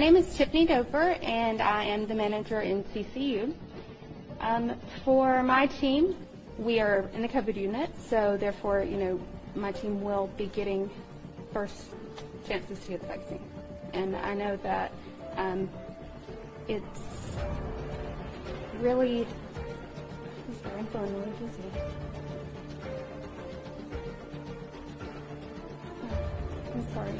name is Tiffany Dover, and I am the manager in CCU. For my team, we are in the COVID unit, so therefore, my team will be getting first chances to get the vaccine. And I know that it's really, I'm sorry, I'm feeling really dizzy. I'm sorry.